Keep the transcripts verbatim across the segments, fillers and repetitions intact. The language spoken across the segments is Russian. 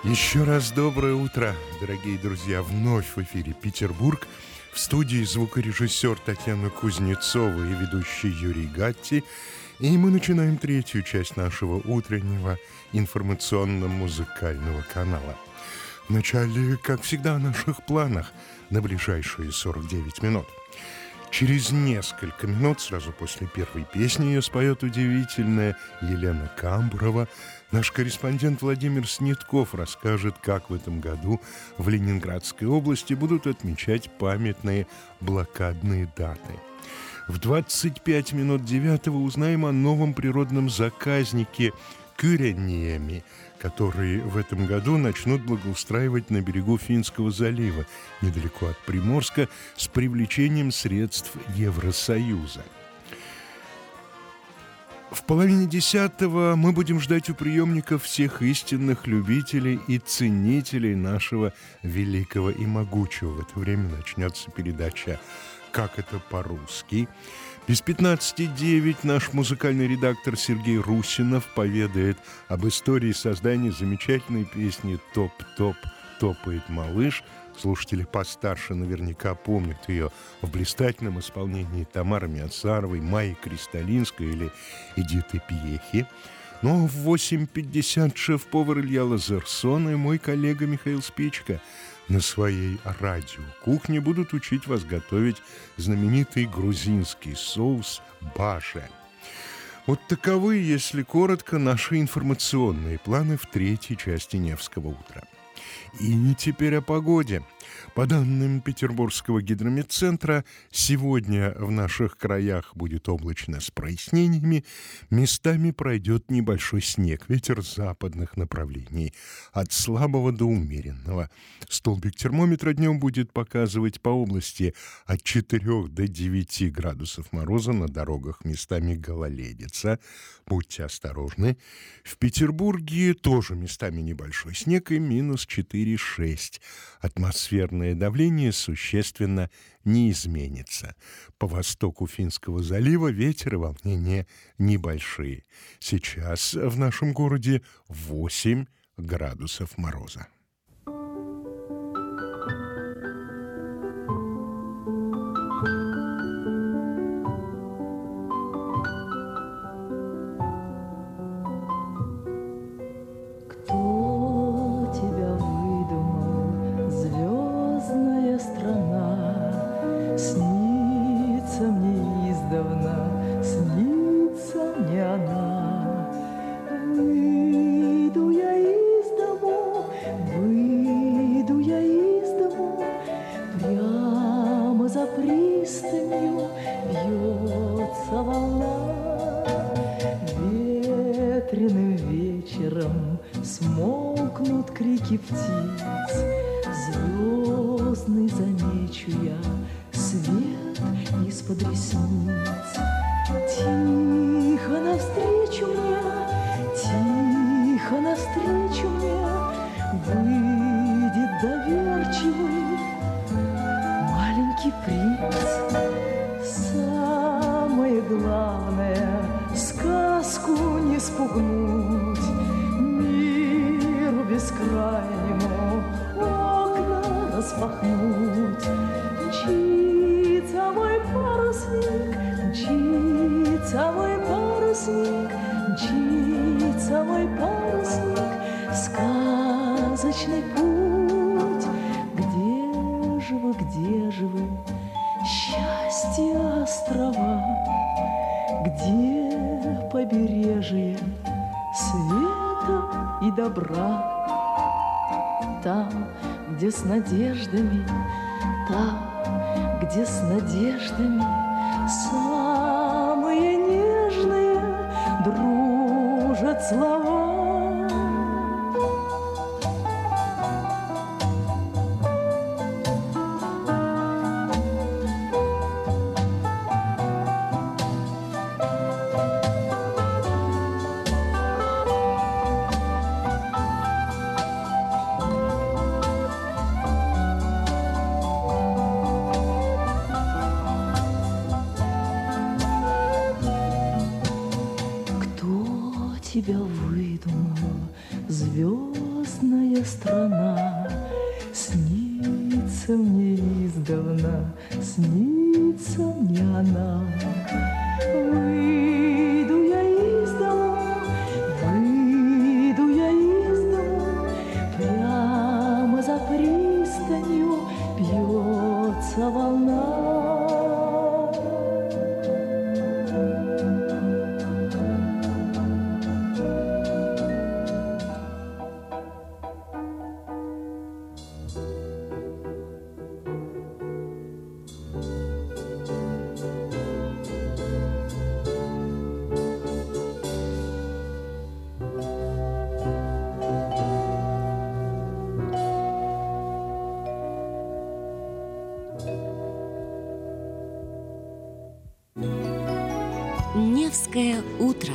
Еще раз доброе утро, дорогие друзья. Вновь в эфире Петербург. В студии звукорежиссер Татьяна Кузнецова и ведущий Юрий Гатти. И мы начинаем третью часть нашего утреннего информационно-музыкального канала. Вначале, как всегда, о наших планах на ближайшие сорок девять минут. Через несколько минут, сразу после первой песни, ее споет удивительная Елена Камбурова. Наш корреспондент Владимир Снетков расскажет, как в этом году в Ленинградской области будут отмечать памятные блокадные даты. В двадцать пять минут девятого узнаем о новом природном заказнике Кюрениеми, которые в этом году начнут благоустраивать на берегу Финского залива, недалеко от Приморска, с привлечением средств Евросоюза. В половине десятого мы будем ждать у приемников всех истинных любителей и ценителей нашего великого и могучего. В это время начнется передача «Как это по-русски». Без пятнадцати девять наш музыкальный редактор Сергей Русинов поведает об истории создания замечательной песни «Топ-топ топает малыш». Слушатели постарше наверняка помнят ее в блистательном исполнении Тамары Миоцаровой, Майи Кристалинской или Эдиты Пьехи. Но в восемь пятьдесят шеф-повар Илья Лазерсон и мой коллега Михаил Спичко на своей радиокухне будут учить вас готовить знаменитый грузинский соус баше. Вот таковы, если коротко, наши информационные планы в третьей части Невского утра. И теперь о погоде. По данным Петербургского гидрометцентра, сегодня в наших краях будет облачно с прояснениями, местами пройдет небольшой снег, ветер западных направлений, от слабого до умеренного. Столбик термометра днем будет показывать по области от четырёх до девяти градусов мороза, на дорогах местами гололедица. Будьте осторожны. В Петербурге тоже местами небольшой снег и минус четыре-шесть. Атмосферное давление существенно не изменится. По востоку Финского залива ветер и волнения небольшие. Сейчас в нашем городе восемь градусов мороза. Смолкнут крики птиц, звездный замечу я свет из-под ресниц. Тихо навстречу мне, тихо навстречу мне выйдет доверчивый маленький принц. Самое главное — сказку не спугнуть, бескрайнему окна распахнуть. Мчится мой парусник, мчится мой парусник, мчится мой парусник в сказочный путь. Где же вы, где же вы, счастье острова? Где побережье света и добра? Там, где с надеждами, там, где с надеждами самые нежные дружат слова. тебя выдумала звездная страна. Снится мне издавна, снится мне она. Выйду я из дома, выйду я из дома, прямо за пристанью бьется волна. Невское утро.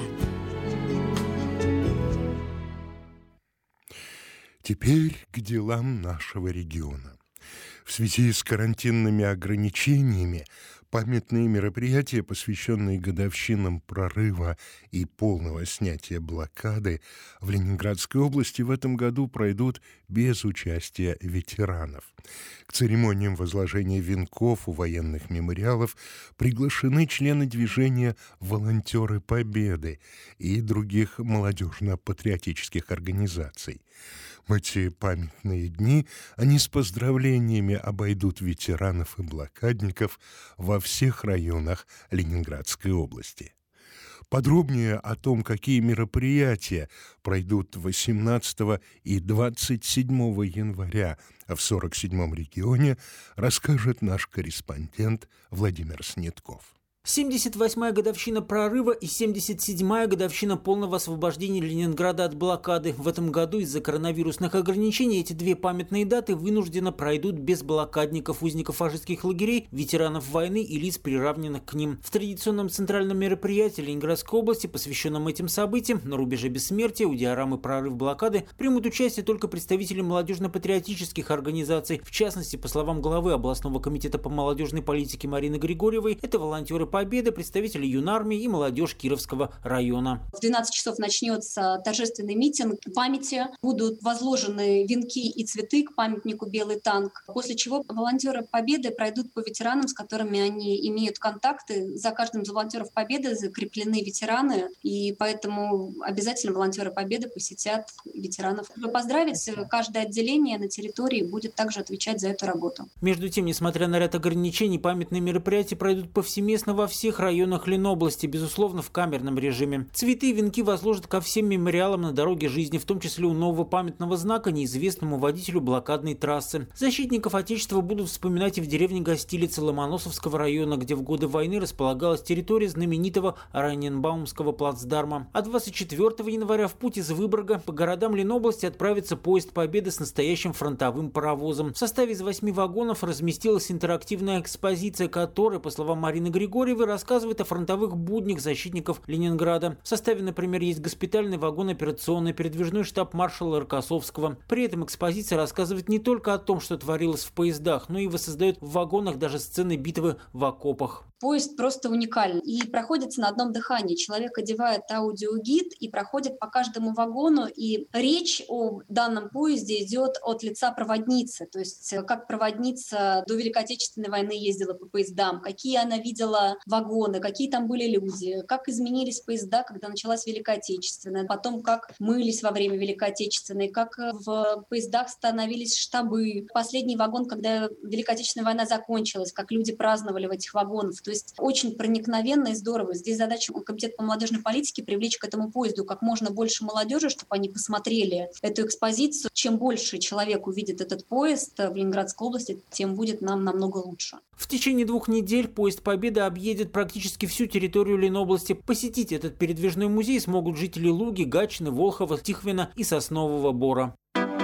Теперь к делам нашего региона. В связи с карантинными ограничениями памятные мероприятия, посвященные годовщинам прорыва и полного снятия блокады, в Ленинградской области в этом году пройдут без участия ветеранов. К церемониям возложения венков у военных мемориалов приглашены члены движения «Волонтеры Победы» и других молодежно-патриотических организаций. В эти памятные дни они с поздравлениями обойдут ветеранов и блокадников во всех районах Ленинградской области. Подробнее о том, какие мероприятия пройдут восемнадцатого и двадцать седьмого января в сорок седьмом регионе, расскажет наш корреспондент Владимир Снетков. семьдесят восьмая годовщина прорыва и семьдесят седьмая годовщина полного освобождения Ленинграда от блокады. В этом году из-за коронавирусных ограничений эти две памятные даты вынужденно пройдут без блокадников, узников фашистских лагерей, ветеранов войны и лиц, приравненных к ним. В традиционном центральном мероприятии Ленинградской области, посвященном этим событиям, на рубеже бессмертия, у диорамы «Прорыв блокады» примут участие только представители молодежно-патриотических организаций. В частности, по словам главы областного комитета по молодежной политике Марины Григорьевой, это волонтеры Победы, представители юнармии и молодежь Кировского района. В двенадцать часов начнется торжественный митинг памяти. Будут возложены венки и цветы к памятнику «Белый танк», после чего волонтеры Победы пройдут по ветеранам, с которыми они имеют контакты. За каждым из волонтеров Победы закреплены ветераны, и поэтому обязательно волонтеры Победы посетят ветеранов. Чтобы поздравить, каждое отделение на территории будет также отвечать за эту работу. Между тем, несмотря на ряд ограничений, памятные мероприятия пройдут повсеместно во всех районах Ленобласти, безусловно, в камерном режиме. Цветы и венки возложат ко всем мемориалам на дороге жизни, в том числе у нового памятного знака неизвестному водителю блокадной трассы. Защитников Отечества будут вспоминать и в деревне Гостилицы Ломоносовского района, где в годы войны располагалась территория знаменитого Ораниенбаумского плацдарма. А двадцать четвёртого января в путь из Выборга по городам Ленобласти отправится поезд Победы с настоящим фронтовым паровозом. В составе из восьми вагонов разместилась интерактивная экспозиция, которая, по словам Марины Григорьевой, рассказывает о фронтовых буднях защитников Ленинграда. В составе, например, есть госпитальный вагон операционный, передвижной штаб маршала Рокоссовского. При этом экспозиция рассказывает не только о том, что творилось в поездах, но и воссоздает в вагонах даже сцены битвы в окопах. Поезд просто уникальный и проходится на одном дыхании. Человек одевает аудиогид и проходит по каждому вагону, и речь о данном поезде идет от лица проводницы, то есть как проводница до Великой Отечественной войны ездила по поездам, какие она видела вагоны, какие там были люди, как изменились поезда, когда началась Великая Отечественная, потом как мылись во время Великой Отечественной, как в поездах становились штабы. Последний вагон, когда Великая Отечественная война закончилась, как люди праздновали в этих вагонах. То есть очень проникновенно и здорово. Здесь задача Комитета по молодежной политике привлечь к этому поезду как можно больше молодежи, чтобы они посмотрели эту экспозицию. Чем больше человек увидит этот поезд в Ленинградской области, тем будет нам намного лучше. В течение двух недель поезд Победы объедет практически всю территорию Ленобласти. Посетить этот передвижной музей смогут жители Луги, Гатчины, Волхова, Тихвина и Соснового Бора.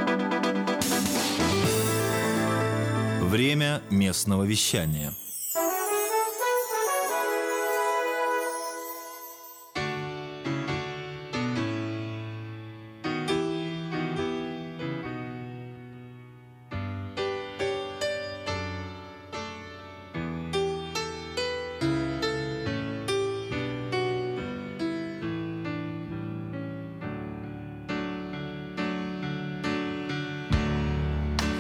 Время местного вещания.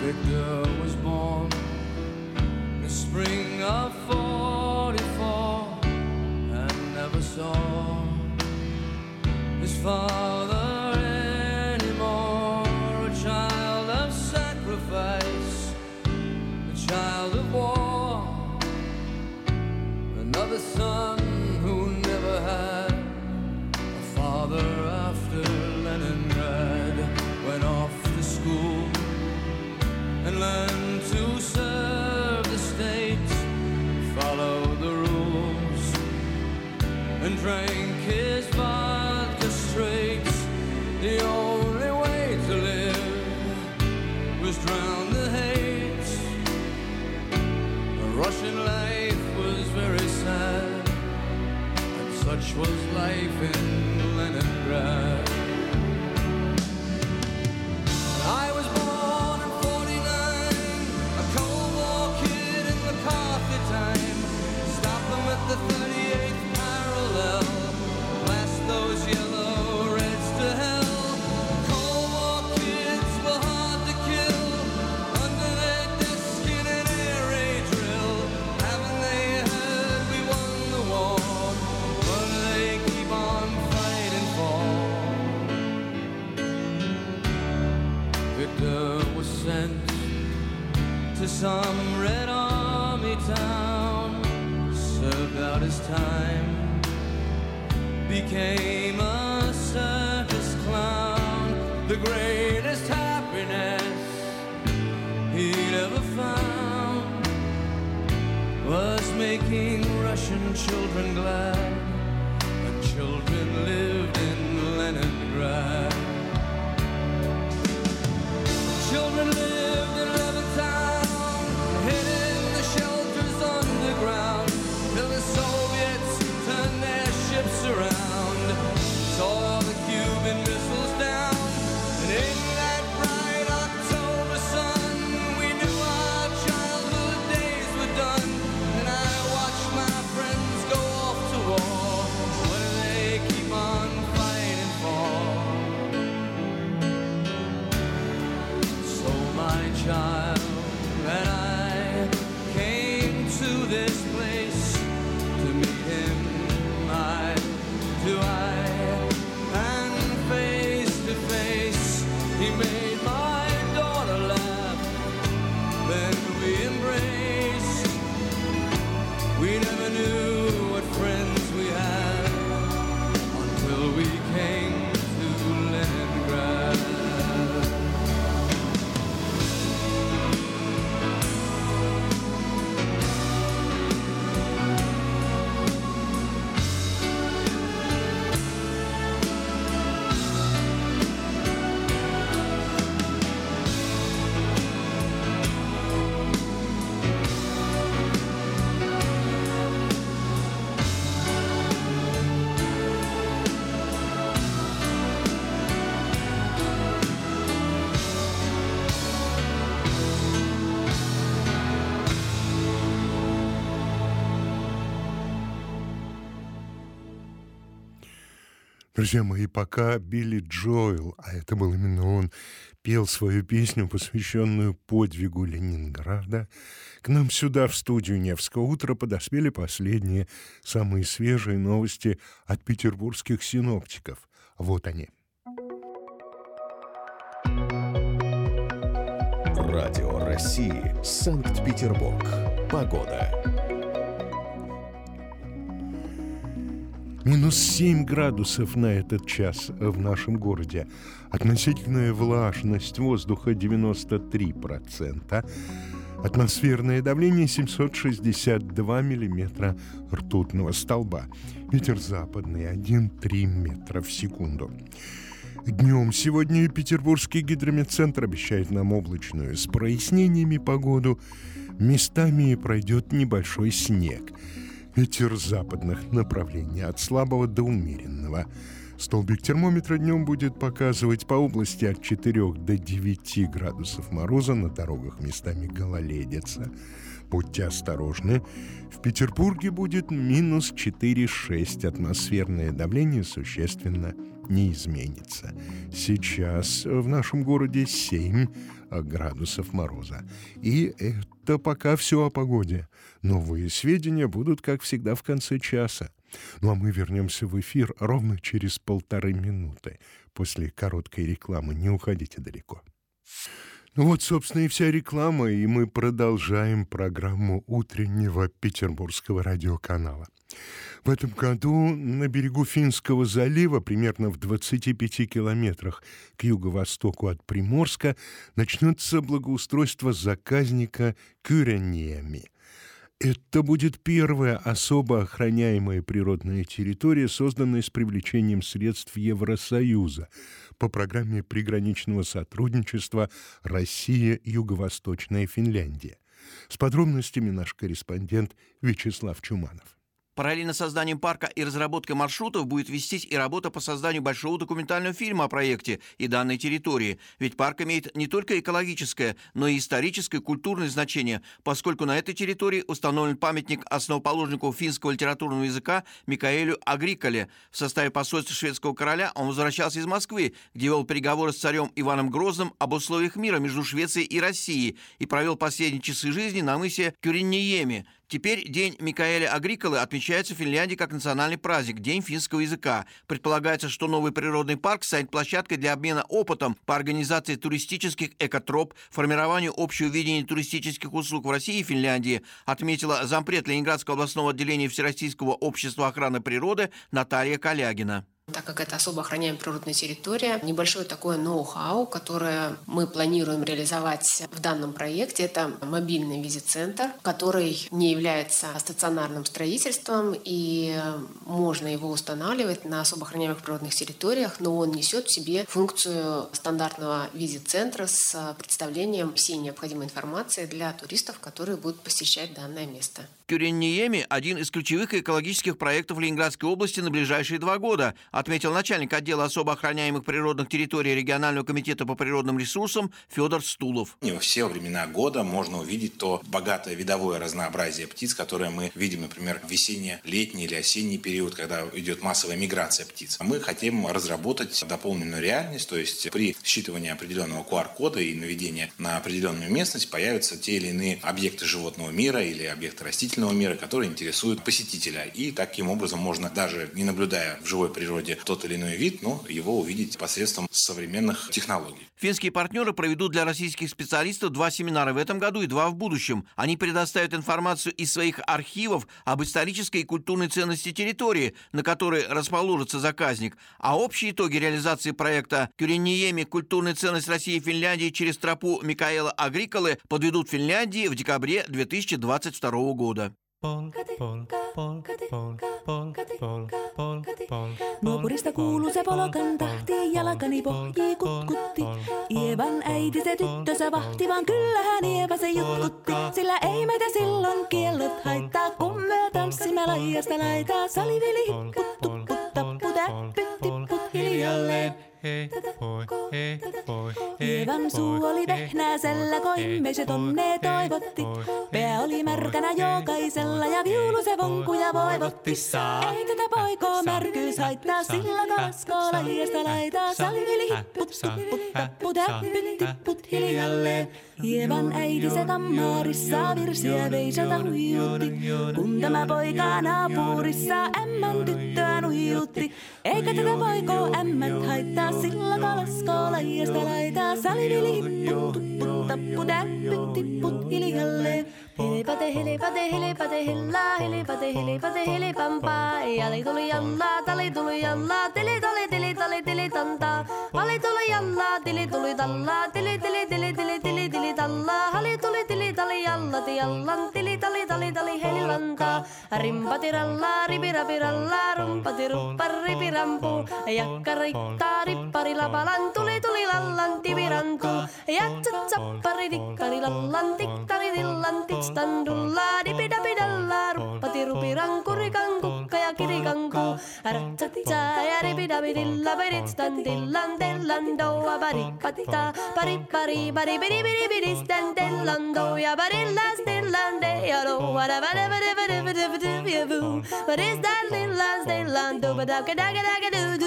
Victor was born in the spring of forty-four and never saw his father anymore. A child of sacrifice, a child of war, another son who never had a father after Leningrad. Went off to school and learned to serve the state, follow the rules, and drank his vodka straight. The only way to live was drown the hate. A Russian life was very sad, and such was life in Leningrad. I was born in forty-nine, a Cold War kid in McCarthy time. Stop them at the thirty-eighth parallel, blast those yellow reds to hell. Cold War kids were hard to kill, under their desk in an air raid drill. Haven't they heard we won the war? What do they keep on fighting for? Victor was sent to some Red Army town, served out his time, became a circus clown. The greatest happiness he'd ever found was making Russian children glad, and children lived in Leningrad. Children lived in Levittown, hidden in the shelters underground, till the Soviets turned their ships around, saw the Cuban missiles down, and in that bright October sun, we knew our childhood days were done. And I watched my friends go off to war. What do they keep on fighting for? My child and I came to this place to meet him eye to eye and face to face. He made my daughter laugh, then we embraced. We never knew what friends we had until we came to Leningrad. Друзья мои, пока Билли Джоэл, а это был именно он, пел свою песню, посвященную подвигу Ленинграда, к нам сюда, в студию «Невского утра», подоспели последние, самые свежие новости от петербургских синоптиков. Вот они. Радио России, Санкт-Петербург. Погода. Минус семь градусов на этот час в нашем городе. Относительная влажность воздуха девяносто три процента. Атмосферное давление семьсот шестьдесят два миллиметра ртутного столба. Ветер западный один целых три метра в секунду. Днем сегодня Петербургский гидрометцентр обещает нам облачную с прояснениями погоду. Местами пройдет небольшой снег. Ветер западных направлений от слабого до умеренного. Столбик термометра днем будет показывать по области от четырёх до девяти градусов мороза, на дорогах местами гололедица. Будьте осторожны. В Петербурге будет минус четыре целых шесть. Атмосферное давление существенно не изменится. Сейчас в нашем городе семь градусов мороза. И это пока все о погоде. Новые сведения будут, как всегда, в конце часа. Ну а мы вернемся в эфир ровно через полторы минуты. После короткой рекламы. Не уходите далеко. Ну вот, собственно, и вся реклама, и мы продолжаем программу утреннего петербургского радиоканала. В этом году на берегу Финского залива, примерно в двадцати пяти километрах к юго-востоку от Приморска, начнется благоустройство заказника Кюренниеми. Это будет первая особо охраняемая природная территория, созданная с привлечением средств Евросоюза по программе приграничного сотрудничества «Россия-Юго-Восточная Финляндия». С подробностями наш корреспондент Вячеслав Чуманов. Параллельно с созданием парка и разработкой маршрутов будет вестись и работа по созданию большого документального фильма о проекте и данной территории. Ведь парк имеет не только экологическое, но и историческое и культурное значение, поскольку на этой территории установлен памятник основоположнику финского литературного языка Микаэлю Агриколе. В составе посольства шведского короля он возвращался из Москвы, где вел переговоры с царем Иваном Грозным об условиях мира между Швецией и Россией и провел последние часы жизни на мысе Кюренниеми. Теперь День Микаэля Агриколы отмечается в Финляндии как национальный праздник – День финского языка. Предполагается, что новый природный парк станет площадкой для обмена опытом по организации туристических экотроп, формированию общего видения туристических услуг в России и Финляндии, отметила зампред Ленинградского областного отделения Всероссийского общества охраны природы Наталья Калягина. Так как это особо охраняемая природная территория, небольшое такое ноу-хау, которое мы планируем реализовать в данном проекте, это мобильный визит-центр, который не является стационарным строительством, и можно его устанавливать на особо охраняемых природных территориях, но он несет в себе функцию стандартного визит-центра с представлением всей необходимой информации для туристов, которые будут посещать данное место. Кюренниеми – один из ключевых экологических проектов Ленинградской области на ближайшие два года, отметил начальник отдела особо охраняемых природных территорий регионального комитета по природным ресурсам Федор Стулов. Не во все времена года можно увидеть то богатое видовое разнообразие птиц, которое мы видим, например, в весенне-летний или осенний период, когда идет массовая миграция птиц. Мы хотим разработать дополненную реальность, то есть при считывании определенного ку ар кода и наведении на определенную местность появятся те или иные объекты животного мира или объекты растительного мира, которые интересуют посетителя. И таким образом можно, даже не наблюдая в живой природе тот или иной вид, но его увидеть посредством современных технологий. Финские партнеры проведут для российских специалистов два семинара в этом году и два в будущем. Они предоставят информацию из своих архивов об исторической и культурной ценности территории, на которой расположится заказник, а общие итоги реализации проекта «Кюренниеми. Культурная ценность России и Финляндии через тропу Микаэла Агриколы» подведут Финляндии в декабре две тысячи двадцать второго года. Nuopurista kuuluu se polokan tahti, jalkani pohjii kutkutti. Ievan äiti se tyttönsä vahti, vaan kyllähän Ieva se jutkutti. Sillä ei meitä silloin kiellot haittaa, kun me tanssimme laijasta laitaa. Salivili hipput, tupput, tapput, äppyt, tipput hiljalleen. Ievan suu oli vehnäisellä, koimme se tonne toivotti. Pää oli märkänä jokaisella ja viulu se vonkuja voivotti. Ei tätä poikoo märkyys haittaa, sillä kaskoo laijasta laitaa. Salivili hipput, tupput, tapput, äppyt, tipput hiljalleen. Ievan äiti se kammarissa virsiä veisalta huijutti. Kun tämä poika naapurissa ämmän tyttöä nuijutti. Eikä tätä poikoo ämmät haittaa, sillä kalaskoo laijasta laitaa. Salivili hipput, tupput, tapput, äppyt, tipput hiljalleen. Hilipate, hilipate, hilipate, hillaa, hilipate, hilipate, hilipampaa. Jali tuli jallaa, tali tuli jallaa, tili tali, tili tali, tili tantaa. Pali tuli jallaa, tili tuli tallaa, tili tili, tili tili, tili tili tallaa. Hali tuli, tili tali, jallati jallan, tili tali, tali tali, helilantaa. Rimpati rallaa, ripirapi rallaa, rumpati ruppar, ripirampu. Jakka riittaa, rippari lapalan, tuli tuli lallan, tivirantuu. Jatsat sappari, dikkari lallan, tiktari dillan, tiks. Standulla dipidapidalla ruppati rupiranku rikanku ja kirikanku ratsatsa ja ripidapidilla peritstandillan tellando ja paripatta paripari paripiripiripiristandellando ja parillastillande ja lo vadavadavadavadavadavu vadistandillandillando badakadakadakadudude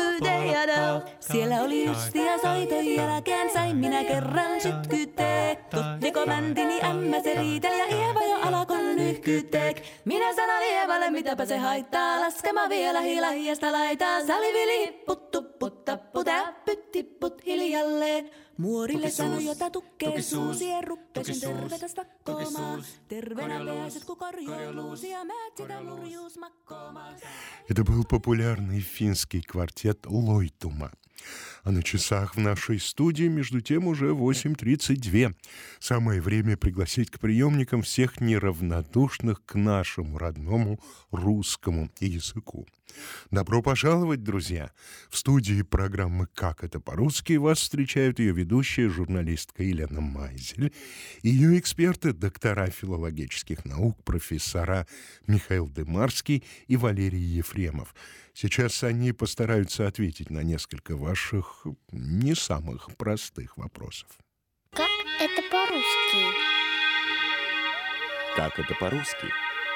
jada. Siellä oli ystia soiton jälkeen, sain minä kerran sytkyteek. Tuttiko mäntini ämmä se riitel ja Ieva jo alkoi nyhkyteek. Minä sanon Ievalle, mitäpä se haittaa, laskema vielä hilahiasta laitaa. Salivili hipput tupput tapput äppyt tipput hiljalleen. Muorille sanoi jota tukkee suusien ruppesin tervetä stakkoomaan. Terveenä pääset ku korjoiluusia, määt sitä lurjuus makkoomaan. Это был популярный финский квартет «Лойтума». А на часах в нашей студии, между тем, уже восемь тридцать два. Самое время пригласить к приемникам всех неравнодушных к нашему родному русскому языку. Добро пожаловать, друзья! В студии программы «Как это по-русски» вас встречают ее ведущая, журналистка Елена Майзель, и ее эксперты, доктора филологических наук, профессора Михаил Дымарский и Валерий Ефремов. Сейчас они постараются ответить на несколько ваших не самых простых вопросов. Как это по-русски? Как это по-русски?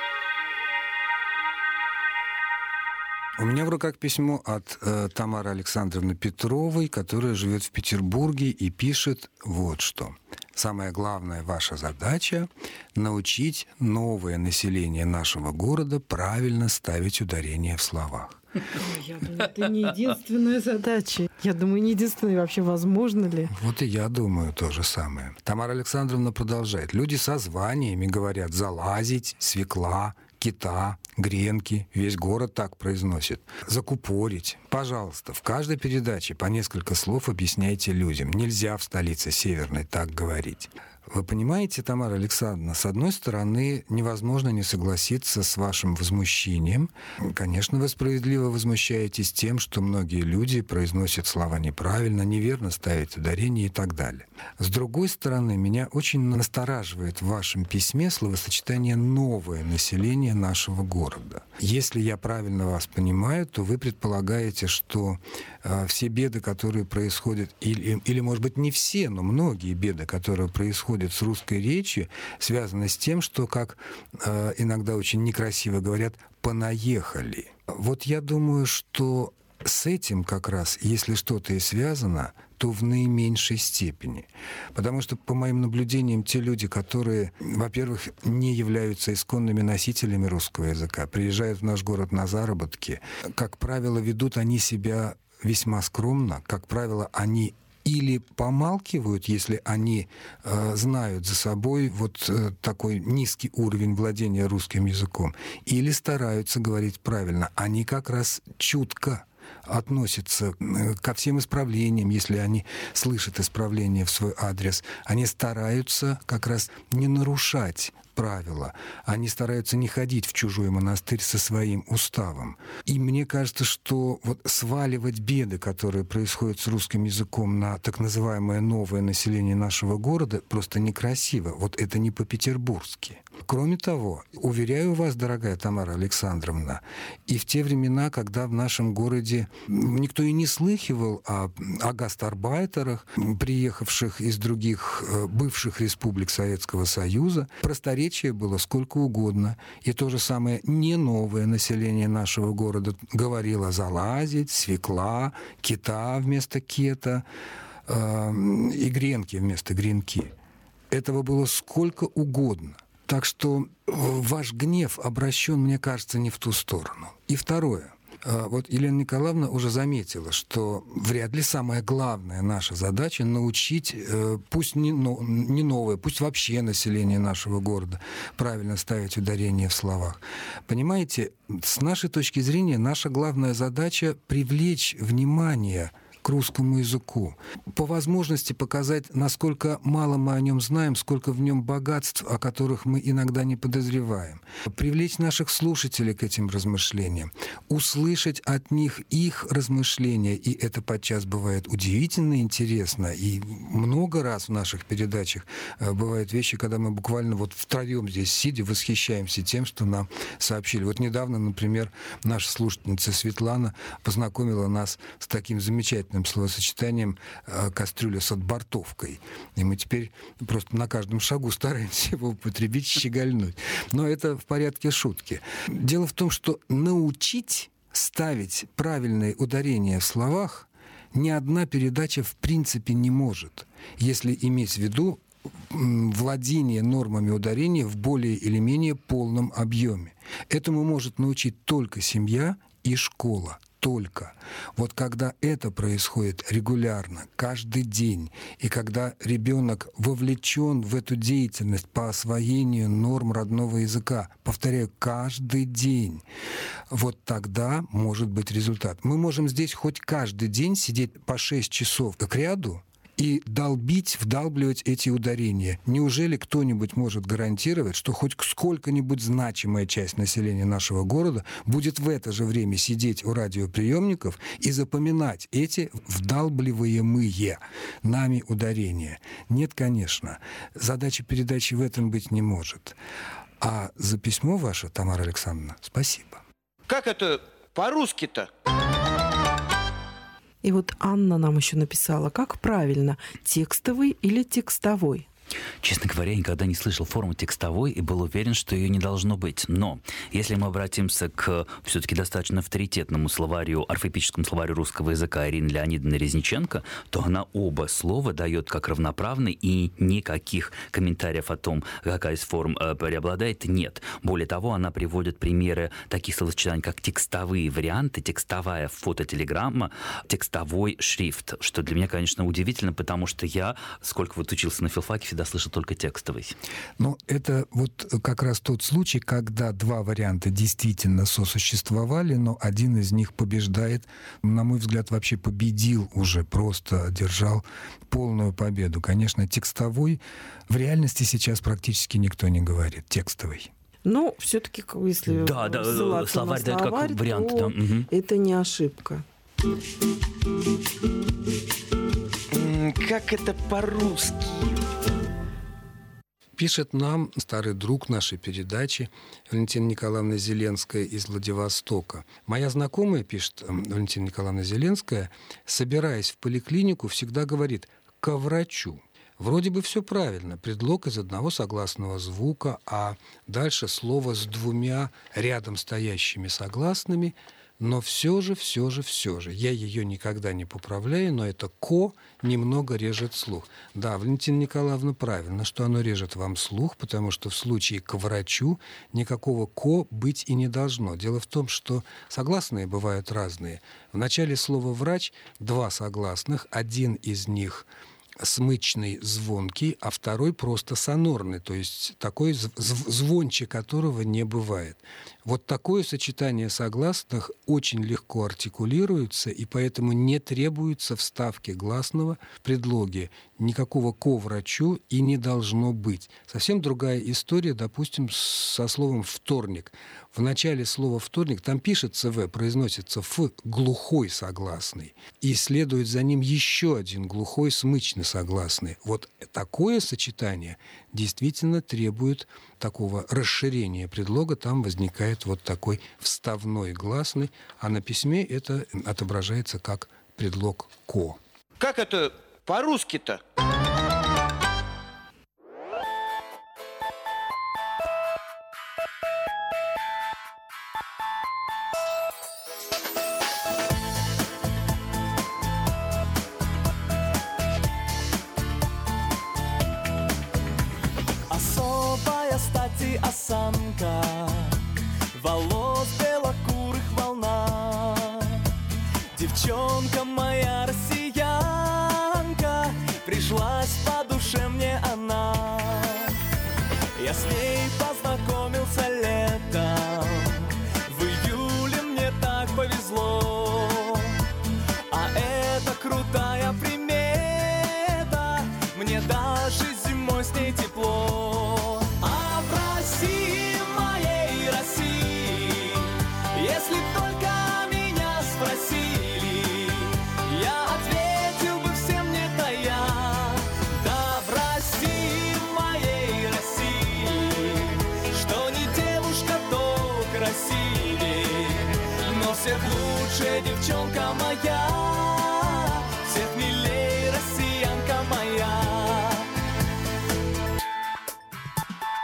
У меня в руках письмо от э, Тамары Александровны Петровой, которая живет в Петербурге и пишет вот что. Самая главная ваша задача — научить новое население нашего города правильно ставить ударение в словах. Я думаю, это не единственная задача. Я думаю, не единственная, вообще возможно ли. Вот и я думаю то же самое. Тамара Александровна продолжает. Люди со званиями говорят «залазить», «свекла», «кита», «гренки». Весь город так произносит. «Закупорить». Пожалуйста, в каждой передаче по несколько слов объясняйте людям. Нельзя в столице Северной так говорить. Вы понимаете, Тамара Александровна, с одной стороны, невозможно не согласиться с вашим возмущением. Конечно, вы справедливо возмущаетесь тем, что многие люди произносят слова неправильно, неверно ставят ударение и так далее. С другой стороны, меня очень настораживает в вашем письме словосочетание «новое население нашего города». Если я правильно вас понимаю, то вы предполагаете, что э, все беды, которые происходят, или, или, может быть, не все, но многие беды, которые происходят с русской речью, связаны с тем, что, как э, иногда очень некрасиво говорят, «понаехали». Вот я думаю, что с этим как раз, если что-то и связано, то в наименьшей степени. Потому что, по моим наблюдениям, те люди, которые, во-первых, не являются исконными носителями русского языка, приезжают в наш город на заработки, как правило, ведут они себя весьма скромно, как правило, они или помалкивают, если они э, знают за собой вот э, такой низкий уровень владения русским языком, или стараются говорить правильно. Они как раз чутко относятся ко всем исправлениям, если они слышат исправление в свой адрес. Они стараются как раз не нарушать правила. Они стараются не ходить в чужой монастырь со своим уставом. И мне кажется, что вот сваливать беды, которые происходят с русским языком, на так называемое новое население нашего города, просто некрасиво. Вот это не по-петербургски. Кроме того, уверяю вас, дорогая Тамара Александровна, и в те времена, когда в нашем городе никто и не слыхивал о, о гастарбайтерах, приехавших из других бывших республик Советского Союза, просторечие было сколько угодно. И то же самое не новое население нашего города говорило «залазить», «свекла», «кита» вместо «кета» э, и «гренки» вместо «гренки». Этого было сколько угодно. Так что ваш гнев обращен, мне кажется, не в ту сторону. И второе. Вот Елена Николаевна уже заметила, что вряд ли самая главная наша задача — научить, пусть не, не новое, пусть вообще население нашего города правильно ставить ударение в словах. Понимаете, с нашей точки зрения наша главная задача — привлечь внимание к русскому языку. По возможности показать, насколько мало мы о нем знаем, сколько в нем богатств, о которых мы иногда не подозреваем. Привлечь наших слушателей к этим размышлениям, услышать от них их размышления, и это подчас бывает удивительно интересно, и много раз в наших передачах бывают вещи, когда мы буквально вот втроем здесь сидя восхищаемся тем, что нам сообщили. Вот недавно, например, наша слушательница Светлана познакомила нас с таким замечательным словосочетанием «кастрюля с отбортовкой». И мы теперь просто на каждом шагу стараемся его употребить, щегольнуть. Но это в порядке шутки. Дело в том, что научить ставить правильные ударения в словах ни одна передача в принципе не может, если иметь в виду владение нормами ударения в более или менее полном объеме. Этому может научить только семья и школа. Только. Вот когда это происходит регулярно, каждый день, и когда ребенок вовлечен в эту деятельность по освоению норм родного языка, повторяю, каждый день, вот тогда может быть результат. Мы можем здесь хоть каждый день сидеть по шесть часов к ряду и долбить, вдалбливать эти ударения. Неужели кто-нибудь может гарантировать, что хоть сколько-нибудь значимая часть населения нашего города будет в это же время сидеть у радиоприемников и запоминать эти вдалбливаемые нами ударения? Нет, конечно. Задача передачи в этом быть не может. А за письмо ваше, Тамара Александровна, спасибо. Как это по-русски-то? И вот Анна нам еще написала, как правильно, текстовый или текстовой? Честно говоря, я никогда не слышал форму текстовой и был уверен, что ее не должно быть. Но если мы обратимся к все-таки достаточно авторитетному словарю, орфоэпическому словарю русского языка Ирины Леонидовны Резниченко, то она оба слова дает как равноправны, и никаких комментариев о том, какая из форм э, преобладает, нет. Более того, она приводит примеры таких словосочетаний, как текстовые варианты, текстовая фототелеграмма, текстовой шрифт, что для меня, конечно, удивительно, потому что я, сколько вот учился на филфаке, всегда слышал только текстовый. Ну, это вот как раз тот случай, когда два варианта действительно сосуществовали, но один из них побеждает, на мой взгляд, вообще победил уже, просто одержал полную победу. Конечно, текстовой в реальности сейчас практически никто не говорит. Текстовый. Ну, все-таки, если да, да, ссылаться словарь на дает словарь, как вариант, то да. Угу. это не ошибка. Как это по-русски? Пишет нам старый друг нашей передачи Валентина Николаевна Зеленская из Владивостока. Моя знакомая, пишет Валентина Николаевна Зеленская, собираясь в поликлинику, всегда говорит «ко врачу». Вроде бы все правильно. Предлог из одного согласного звука, а дальше слово с двумя рядом стоящими согласными. Но все же, все же, все же. Я ее никогда не поправляю, но это «ко» немного режет слух. Да, Валентина Николаевна, правильно, что оно режет вам слух, потому что в случае «к врачу» никакого «ко» быть и не должно. Дело в том, что согласные бывают разные. В начале слова «врач» два согласных, один из них смычный, звонкий, а второй просто сонорный, то есть такой звонче которого не бывает. Вот такое сочетание согласных очень легко артикулируется, и поэтому не требуется вставки гласного в предлоге. Никакого «ко врачу» и не должно быть. Совсем другая история, допустим, со словом «вторник». В начале слова «вторник» там пишется «в», произносится «ф», глухой согласный, и следует за ним еще один глухой смычный согласный. Вот такое сочетание действительно требует такого расширения предлога, там возникает вот такой вставной гласный, а на письме это отображается как предлог «ко». Как это по-русски-то? Особая стати осанка, волос белокурых волна. Девчонка моя россиянка, пришлась по душе мне она. Я с ней познакомился летом, в июле мне так повезло. А это крутая примета, мне даже зимой с ней тепло. А в России, моей России, если только меня спросили, я ответил бы всем не тая. Да, в России, моей России, что не девушка, то красивей, но всех лучше девчонка моя, всех милей россиянка моя.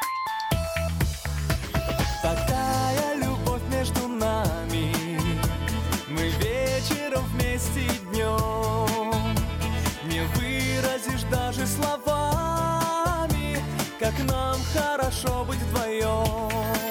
Такая любовь между нами, как нам хорошо быть вдвоем.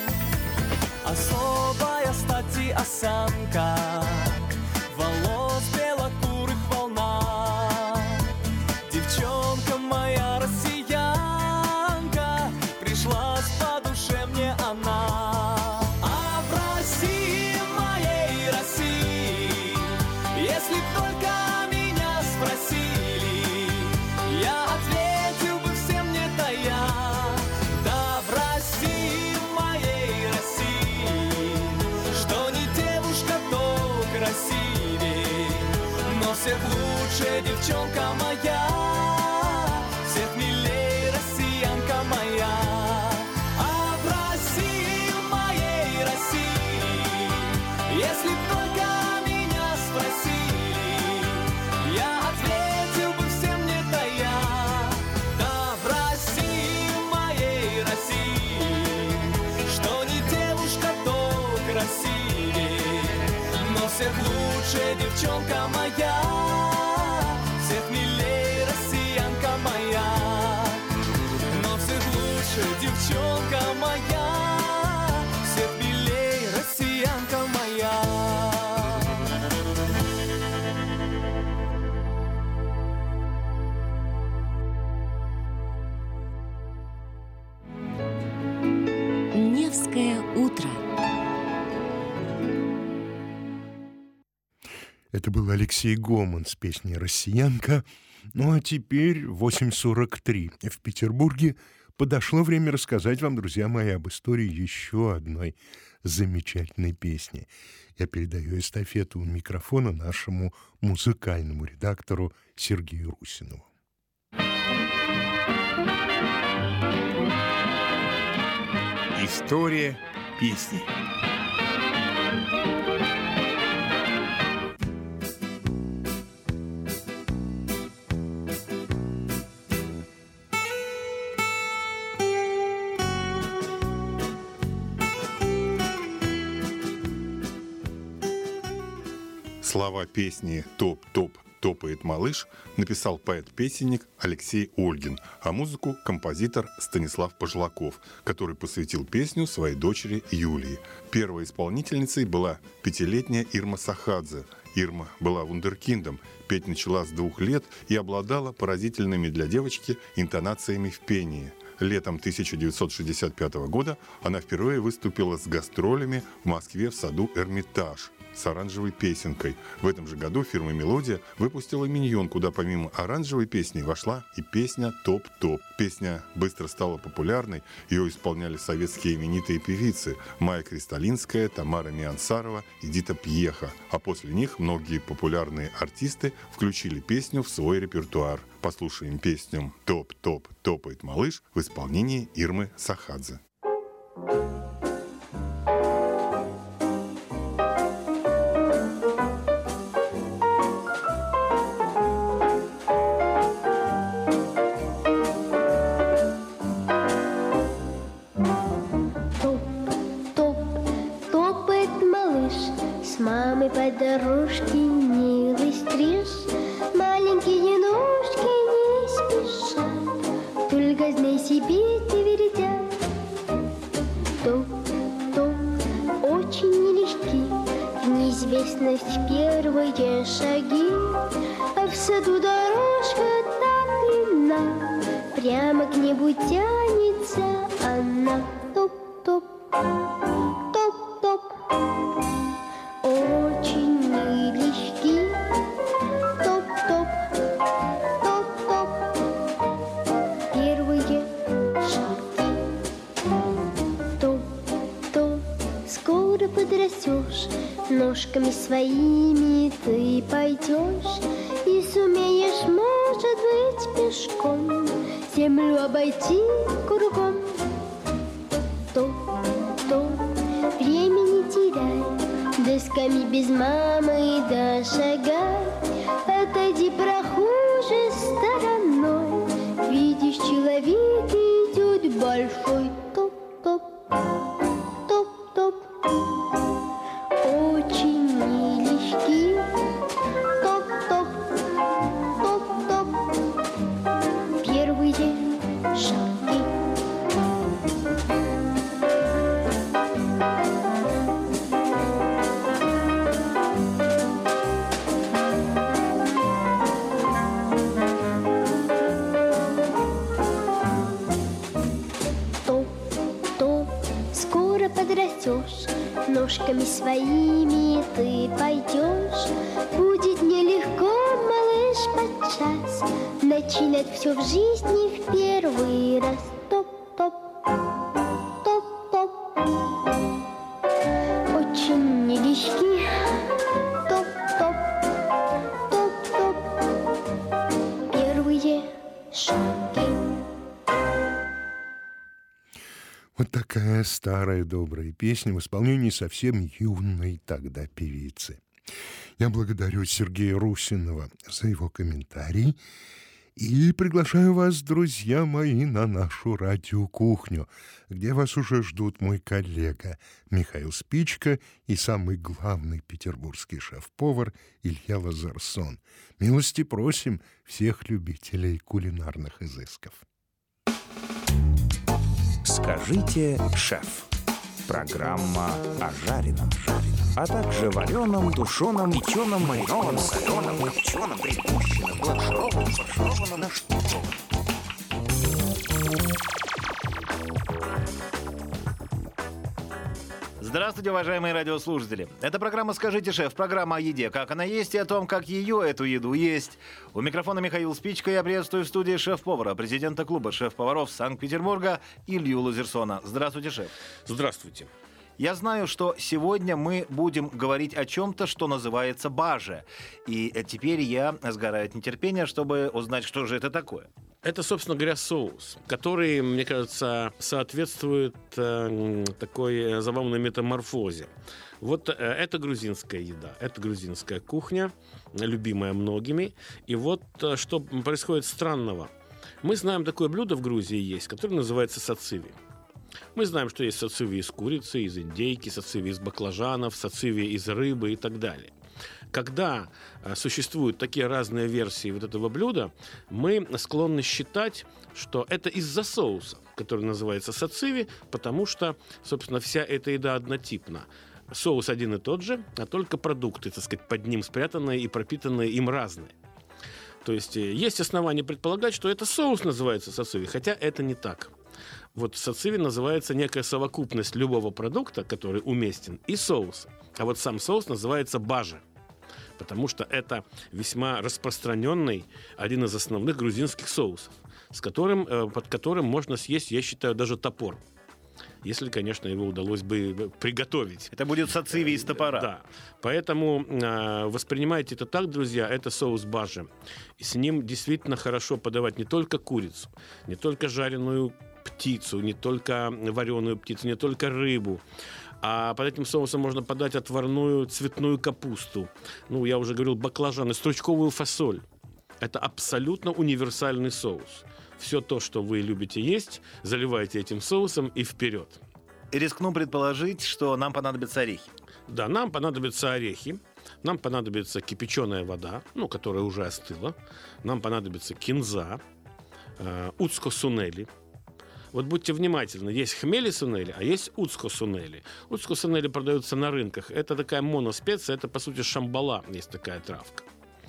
Особая стать и осанка, волос белокурых волна. Девчонка моя россиянка, пришлась по душе мне она. А в России, моей России, если б только меня спросили, я ответил бы всем не тая. Да, в России, моей России, что не девушка, то красивей, но всех лучше девчонка моя, всех милей россиянка моя. А в России, моей России, если б только меня спросили, я ответил бы всем не тая. Да, в России, моей России, что не девушка, то красивей, но всех лучше девчонка моя, всех милей россиянка моя. Но всех лучше девчонка моя, всех милей россиянка моя. Невское утро. Это был Алексей Гоман с песней «Россиянка». Ну а теперь восемь сорок три в Петербурге. Подошло время рассказать вам, друзья мои, об истории еще одной замечательной песни. Я передаю эстафету микрофона нашему музыкальному редактору Сергею Русинову. История песни. Слова песни «Топ-топ топает малыш» написал поэт-песенник Алексей Ольгин, а музыку — композитор Станислав Пожлаков, который посвятил песню своей дочери Юлии. Первой исполнительницей была пятилетняя Ирма Сахадзе. Ирма была вундеркиндом, петь начала с двух лет и обладала поразительными для девочки интонациями в пении. Летом тысяча девятьсот шестьдесят пятого года она впервые выступила с гастролями в Москве в саду «Эрмитаж» с оранжевой песенкой. В этом же году фирма «Мелодия» выпустила «Миньон», куда помимо оранжевой песни вошла и песня «Топ-топ». Песня быстро стала популярной, ее исполняли советские именитые певицы Майя Кристалинская, Тамара Миансарова, Эдита Пьеха. А после них многие популярные артисты включили песню в свой репертуар. Послушаем песню «Топ-топ топает малыш» в исполнении Ирмы Сахадзе. По дорожке милый стриж, маленькие ножки не спешат, только знай себе твердят. Топ, топ, очень нелегки, в неизвестность первые шаги, а в саду дорожка так длинна, прямо к небу тянется она. Топ, топ, топ, топ. Очень нелегки, топ-топ, топ-топ, первые шаги. Топ-топ, скоро подрастешь, ножками своими ты пойдешь и сумеешь, может быть, пешком землю обойти кругом. Топ-топ, времени теряй, досками без мамы дошагай, отойди, прохожий, стороной, видишь, человек идет большой. Топ-топ, топ-топ, очень нелегки, топ-топ, топ-топ, первые шаги. ступеньками своими ты пойдешь. Будет нелегко, малыш, подчас начинать все в жизни в первый раз. Топ-топ, топ-топ, очень нелегки. Топ-топ, топ-топ, первые шаги. Вот такая старая добрая песня в исполнении совсем юной тогда певицы. Я благодарю Сергея Русинова за его комментарий и приглашаю вас, друзья мои, на нашу радиокухню, где вас уже ждут мой коллега Михаил Спичка и самый главный петербургский шеф-повар Илья Лазарсон. Милости просим всех любителей кулинарных изысков. «Скажите, шеф». Программа о жареном, а также вареном, тушеном, печеном, маринованном, соленом, копченом, припущенном, бланшированном, фаршированном, нашпигованном. Здравствуйте, уважаемые радиослушатели. Это программа «Скажите, шеф», программа о еде, как она есть и о том, как ее, эту еду, есть. У микрофона Михаил Спичка. Я приветствую в студии шеф-повара, президента клуба шеф-поваров Санкт-Петербурга Илью Лазарсона. Здравствуйте, шеф. Здравствуйте. Я знаю, что сегодня мы будем говорить о чем-то, что называется баже. И теперь я сгораю от нетерпения, чтобы узнать, что же это такое. Это, собственно говоря, соус, который, мне кажется, соответствует э, такой забавной метаморфозе. Вот э, это грузинская еда, это грузинская кухня, любимая многими. И вот э, что происходит странного. Мы знаем, такое блюдо в Грузии есть, которое называется сациви. Мы знаем, что есть сациви из курицы, из индейки, сациви из баклажанов, сациви из рыбы и так далее. Когда э, существуют такие разные версии вот этого блюда, мы склонны считать, что это из-за соуса, который называется сациви, потому что, собственно, вся эта еда однотипна. Соус один и тот же, а только продукты, так сказать, под ним спрятанные и пропитанные им разные. То есть э, есть основания предполагать, что это соус называется сациви, хотя это не так. Вот сациви называется некая совокупность любого продукта, который уместен, и соуса. А вот сам соус называется баже, потому что это весьма распространенный, один из основных грузинских соусов, с которым, под которым можно съесть, я считаю, даже топор. Если, конечно, его удалось бы приготовить. Это будет сациви из топора. Да. Поэтому э, воспринимайте это так, друзья, это соус баже. И с ним действительно хорошо подавать не только курицу, не только жареную птицу, не только вареную птицу, не только рыбу. А под этим соусом можно подать отварную цветную капусту. Ну, я уже говорил, баклажаны, стручковую фасоль. Это абсолютно универсальный соус. Все то, что вы любите есть, заливайте этим соусом и вперед. И рискну предположить, что нам понадобятся орехи. Да, нам понадобятся орехи. Нам понадобится кипяченая вода, ну, которая уже остыла. Нам понадобится кинза, э, уцко-сунели. Вот будьте внимательны, есть хмели-сунели, а есть уцко-сунели. Уцко-сунели продаются на рынках. Это такая моноспеция, это, по сути, шамбала, есть такая травка.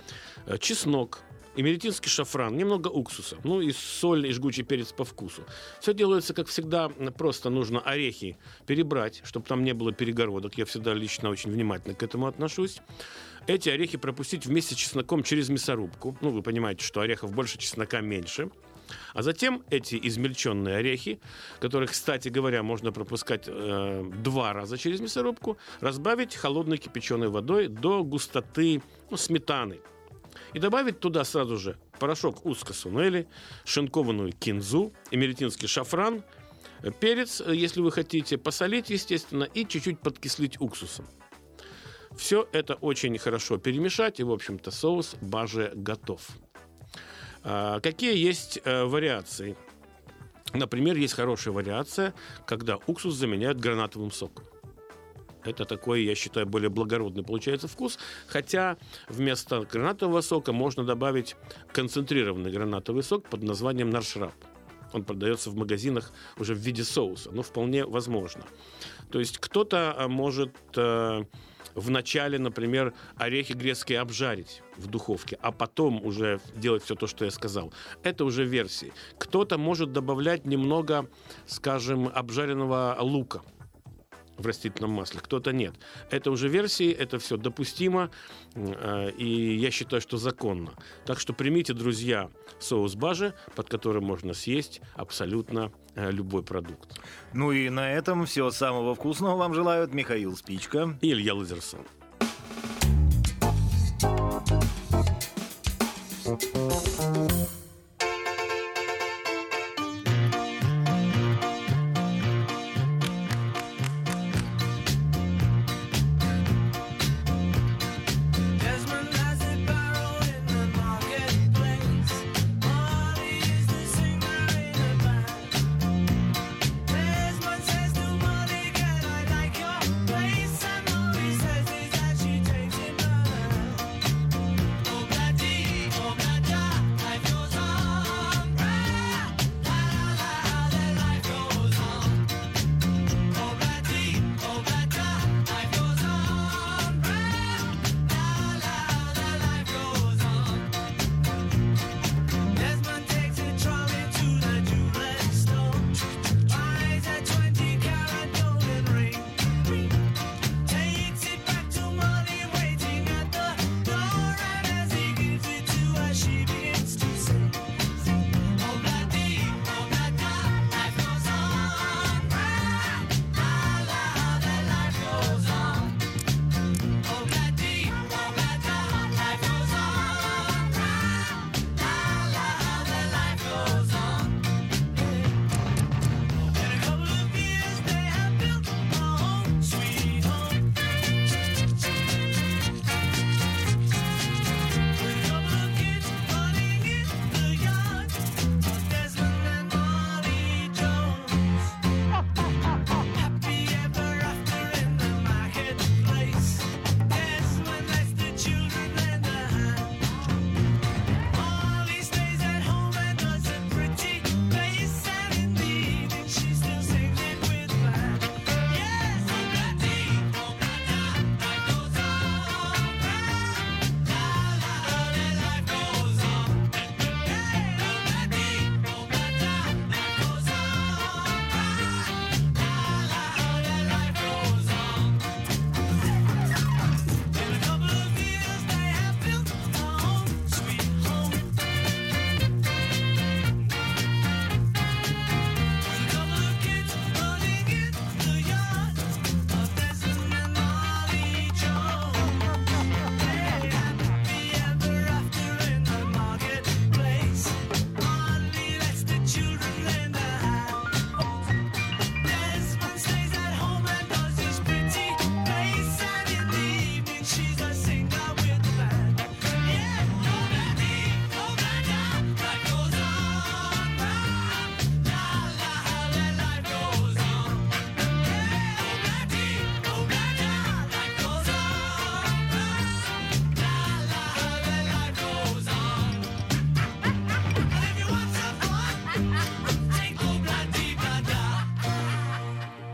Э, чеснок. Эмеретинский шафран, немного уксуса, ну и соль и жгучий перец по вкусу. Все делается, как всегда, просто нужно орехи перебрать, чтобы там не было перегородок. Я всегда лично очень внимательно к этому отношусь. Эти орехи пропустить вместе с чесноком через мясорубку. Ну, вы понимаете, что орехов больше, чеснока меньше. А затем эти измельченные орехи, которые, кстати говоря, можно пропускать э, два раза через мясорубку, разбавить холодной кипяченой водой до густоты, ну, сметаны. И добавить туда сразу же порошок уцко-сунели, шинкованную кинзу, эмеретинский шафран, перец, если вы хотите, посолить, естественно, и чуть-чуть подкислить уксусом. Все это очень хорошо перемешать, и, в общем-то, соус баже готов. А, какие есть а, вариации? Например, есть хорошая вариация, когда уксус заменяют гранатовым соком. Это такой, я считаю, более благородный получается вкус. Хотя вместо гранатового сока можно добавить концентрированный гранатовый сок под названием наршраб. Он продается в магазинах уже в виде соуса. Но вполне возможно. То есть кто-то может э, вначале, например, орехи грецкие обжарить в духовке, а потом уже делать все то, что я сказал. Это уже версии. Кто-то может добавлять немного, скажем, обжаренного лука. в растительном масле, кто-то нет. Это уже версии, это все допустимо, э, и я считаю, что законно. Так что примите, друзья, соус бажи, под которым можно съесть абсолютно э, любой продукт. Ну и на этом всего самого вкусного вам желают Михаил Спичка и Илья Лазерсон. Thank you.